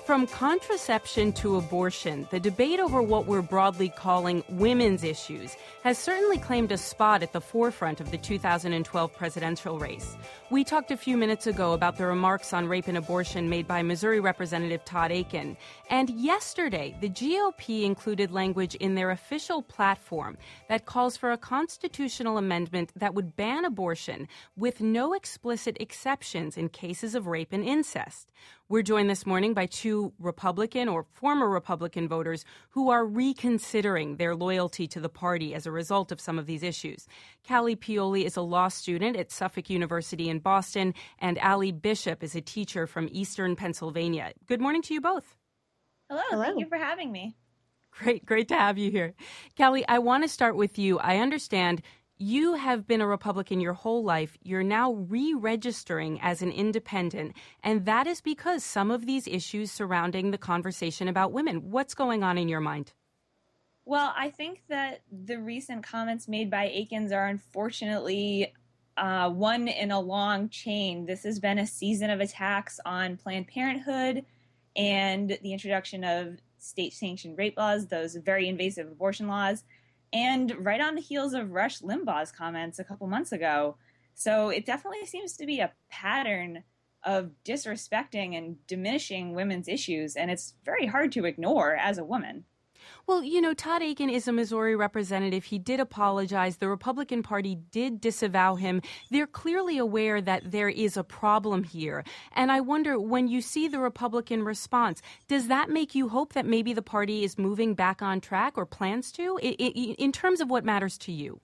From contraception to abortion, the debate over what we're broadly calling women's issues has certainly claimed a spot at the forefront of the 2012 presidential race. We talked a few minutes ago about the remarks on rape and abortion made by Missouri Representative Todd Akin. And yesterday, the GOP included language in their official platform that calls for a constitutional amendment that would ban abortion with no explicit exceptions in cases of rape and incest. We're joined this morning by two Republican or former Republican voters who are reconsidering their loyalty to the party as a result of some of these issues. Callie Pioli is a law student at Suffolk University in Boston, and Allie Bishop is a teacher from Eastern Pennsylvania. Good morning to you both. Hello. Thank you for having me. Great to have you here. Callie, I want to start with you. I understand you have been a Republican your whole life. You're now re-registering as an independent, and that is because some of these issues surrounding the conversation about women. What's going on in your mind? Well, I think that the recent comments made by Akins are unfortunately one in a long chain. This has been a season of attacks on Planned Parenthood and the introduction of state-sanctioned rape laws, those very invasive abortion laws, and right on the heels of Rush Limbaugh's comments a couple months ago. So it definitely seems to be a pattern of disrespecting and diminishing women's issues, and it's very hard to ignore as a woman. Well, you know, Todd Akin is a Missouri representative. He did apologize. The Republican Party did disavow him. They're clearly aware that there is a problem here. And I wonder, when you see the Republican response, does that make you hope that maybe the party is moving back on track or plans to, in terms of what matters to you?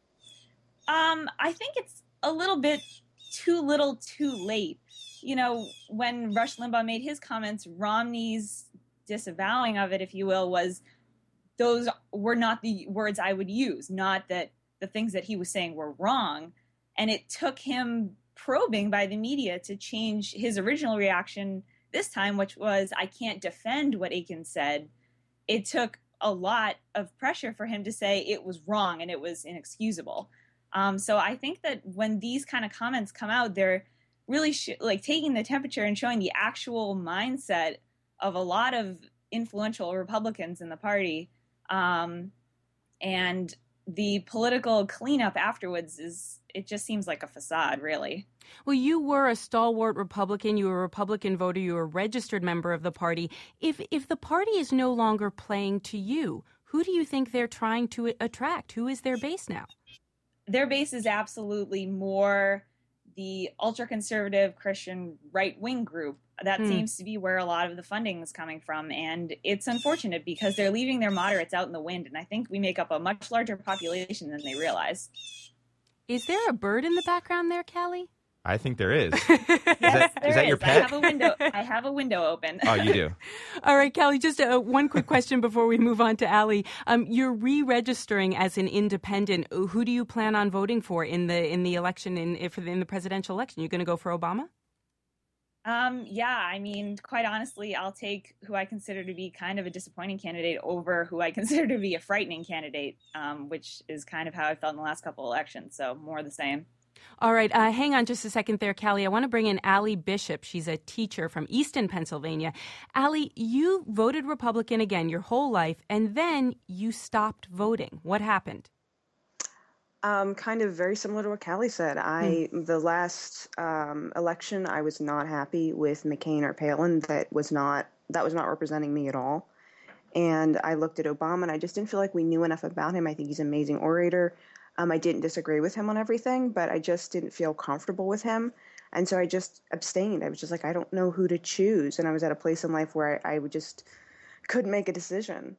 I think it's a little bit too little too late. You know, when Rush Limbaugh made his comments, Romney's disavowing of it, if you will, was those were not the words I would use, not that the things that he was saying were wrong. And it took him probing by the media to change his original reaction this time, which was, I can't defend what Akin said. It took a lot of pressure for him to say it was wrong and it was inexcusable. So I think that when these kind of comments come out, they're really taking the temperature and showing the actual mindset of a lot of influential Republicans in the party. And the political cleanup afterwards it just seems like a facade, really. Well, you were a stalwart Republican. You were a Republican voter. You were a registered member of the party. If the party is no longer playing to you, who do you think they're trying to attract? Who is their base now? Their base is absolutely more the ultra-conservative Christian right-wing group. That seems to be where a lot of the funding is coming from. And it's unfortunate because they're leaving their moderates out in the wind. And I think we make up a much larger population than they realize. Is there a bird in the background there, Callie? I think there is. Yes, is that your pet? I have a window open. Oh, you do. All right, Callie, just one quick question before we move on to Allie. You're re-registering as an independent. Who do you plan on voting for in the election, in the presidential election? You're going to go for Obama? Yeah, I mean, quite honestly, I'll take who I consider to be kind of a disappointing candidate over who I consider to be a frightening candidate, which is kind of how I felt in the last couple elections. So more the same. All right. Hang on just a second there, Callie. I want to bring in Allie Bishop. She's a teacher from Easton, Pennsylvania. Allie, you voted Republican again your whole life, and then you stopped voting. What happened? Kind of very similar to what Callie said. The last election, I was not happy with McCain or Palin. That was not representing me at all. And I looked at Obama, and I just didn't feel like we knew enough about him. I think he's an amazing orator. I didn't disagree with him on everything, but I just didn't feel comfortable with him. And so I just abstained. I was just like, I don't know who to choose. And I was at a place in life where I just couldn't make a decision.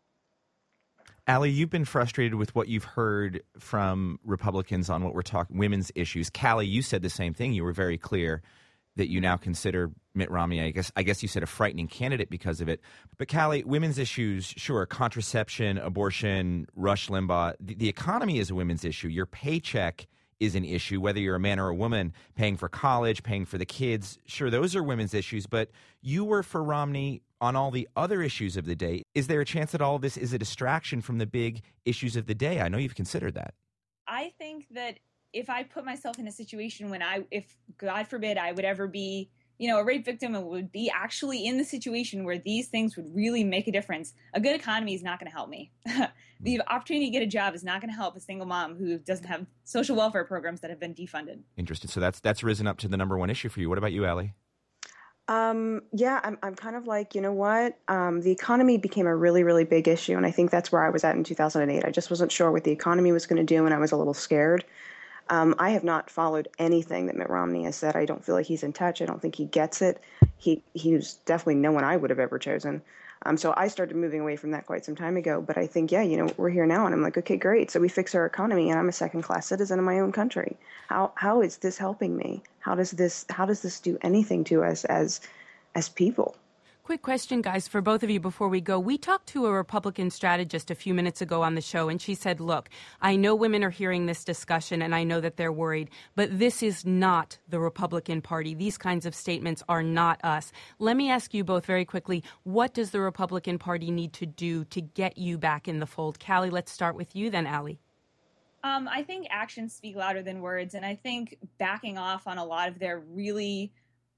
Allie, you've been frustrated with what you've heard from Republicans on what we're talking women's issues. Callie, you said the same thing. You were very clear that you now consider Mitt Romney, I guess you said, a frightening candidate because of it. But Callie, women's issues, sure, contraception, abortion, Rush Limbaugh. The economy is a women's issue. Your paycheck is an issue, whether you're a man or a woman, paying for college, paying for the kids. Sure, those are women's issues, but you were for Romney on all the other issues of the day. Is there a chance that all of this is a distraction from the big issues of the day? I know you've considered that. I think that if I put myself in a situation when if God forbid I would ever be, a rape victim would be actually in the situation where these things would really make a difference, a good economy is not going to help me. The opportunity to get a job is not going to help a single mom who doesn't have social welfare programs that have been defunded. Interesting. So that's risen up to the number one issue for you. What about you, Allie? Yeah, I'm kind of like, you know what? The economy became a really, really big issue, and I think that's where I was at in 2008. I just wasn't sure what the economy was going to do, and I was a little scared. I have not followed anything that Mitt Romney has said. I don't feel like he's in touch. I don't think he gets it. He was definitely no one I would have ever chosen. So I started moving away from that quite some time ago. But I think, we're here now, and I'm like, okay, great. So we fix our economy, and I'm a second-class citizen in my own country. How is this helping me? How does this do anything to us as people? Quick question, guys, for both of you before we go. We talked to a Republican strategist a few minutes ago on the show, and she said, look, I know women are hearing this discussion, and I know that they're worried, but this is not the Republican Party. These kinds of statements are not us. Let me ask you both very quickly, what does the Republican Party need to do to get you back in the fold? Callie, let's start with you then, Allie. I think actions speak louder than words, and I think backing off on a lot of their really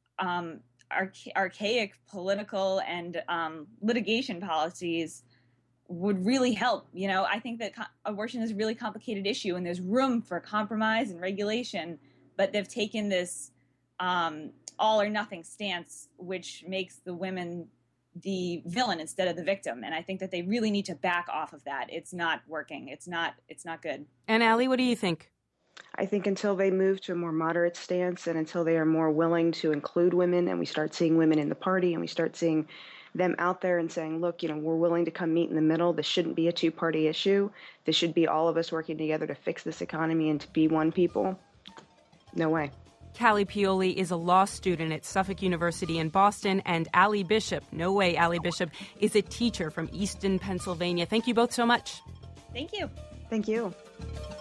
archaic political and litigation policies would really help. I think that abortion is a really complicated issue, and there's room for compromise and regulation, but they've taken this all or nothing stance, which makes the women the villain instead of the victim. And I think that they really need to back off of that. It's not working. It's not good. And Allie, what do you think? I think until they move to a more moderate stance and until they are more willing to include women and we start seeing women in the party and we start seeing them out there and saying, look, we're willing to come meet in the middle. This shouldn't be a two-party issue. This should be all of us working together to fix this economy and to be one people. No way. Callie Pioli is a law student at Suffolk University in Boston, and Allie Bishop, no way, Allie Bishop, is a teacher from Easton, Pennsylvania. Thank you both so much. Thank you. Thank you.